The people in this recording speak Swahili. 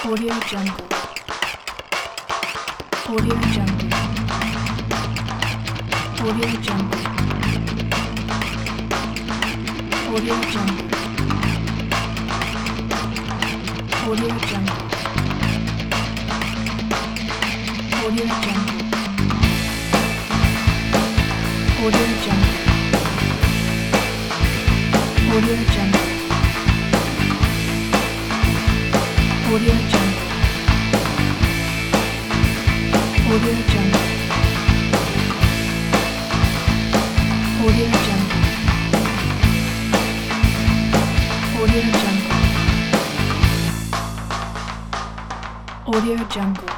Audio Jungle. Audio Jungle. Audio Jungle. Audio Jungle. Audio Jungle. Audio Jungle. Audio Jungle. Audio Jungle. Audio Jungle. Audio Jungle. Audio Jungle. Audio Jungle. Audio Jungle.